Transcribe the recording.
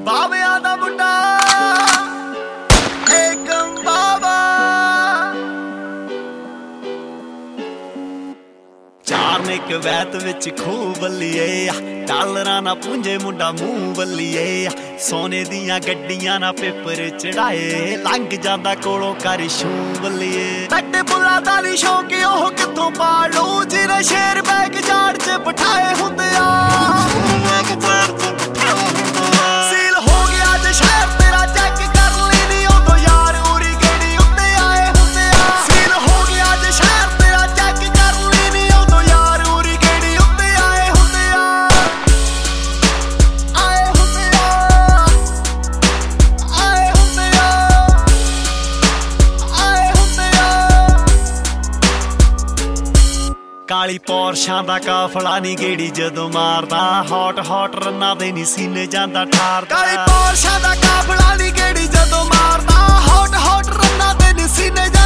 ਬਾਬਿਆਂ ਦਾ ਮੁੰਡਾ ਏਕਮ ਬਾਬਾ ਚਾਰ ਨੇ ਕਵੈਤ ਵਿੱਚ ਖੂਹ ਬੱਲੀਏ ਡਾਲਰਾਂ ਨਾ ਪੁੰਜੇ ਮੁੰਡਾ ਮੂੰਹ ਬੱਲੀਏ ਸੋਨੇ ਦੀਆਂ ਗੱਡੀਆਂ ਨਾ ਪੇਪਰ ਚੜਾਏ ਲੰਘ ਜਾਂਦਾ ਕੋਲੋਂ ਕਰ ਸ਼ੂ ਬੱਲੀਏ ਟੱਟੇ ਬੁੱਲਾ ਦਾ ਨੀ ਸ਼ੌਂਕ ਉਹ ਕਿੱਥੋਂ ਪਾਲੂ ਜਿਹਨੇ ਸ਼ੇਰ ਬੈਗ ਜਾੜ ਚ ਬਿਠਾਏ ਹੁੰਦੇ ਆ ਸੀਲ ਹੋ ਗਿਆ ਜੇ ਸ਼ਹਿਰ ਤੇਰਾ ਚੈੱਕ ਕਰ ਲਈ ਨੀ ਉਦੋਂ ਯਾਰ ਉਰੀ ਗੇੜੀ ਉੱਤੇ ਆਏ ਹੁੰਦੇ ਆ ਸੀਲ ਹੋ ਗਿਆ ਜੇ ਸ਼ਹਿਰ ਤੇਰਾ ਚੈੱਕ ਕਰ ਲਈ ਨੀ ਉਦੋਂ ਯਾਰ ਉਰੀ ਗੇੜੀ ਉੱਤੇ ਆਏ ਹੁੰਦੇ ਆ ਆਏ ਹੁੰਦੇ ਆ ਆਏ ਹੁੰਦੇ ਆ ਆਏ ਹੁੰਦੇ ਆ ਕਾਲੀ ਪੌਰਸ਼ਾਂ ਦਾ ਕਾਫਲਾ ਨੀ ਗੇੜੀ ਜਦੋਂ ਮਾਰਦਾ ਹੌਟ ਰੰਨਾਂ ਦੇ ਨੀ ਸੀਨੇ ਜਾਂਦਾ ਠਾਰਦਾ ਕਾਲੀ ਪੌਰਸ਼ਾਂ ਦਾ ਕਾਫਲਾ ਨੀ ਗੇੜੀ ਜਦੋਂ ਮਾਰਦਾ ਹੌਟ ਰੰਨਾਂ ਦੇ ਨੀ ਸੀਨੇ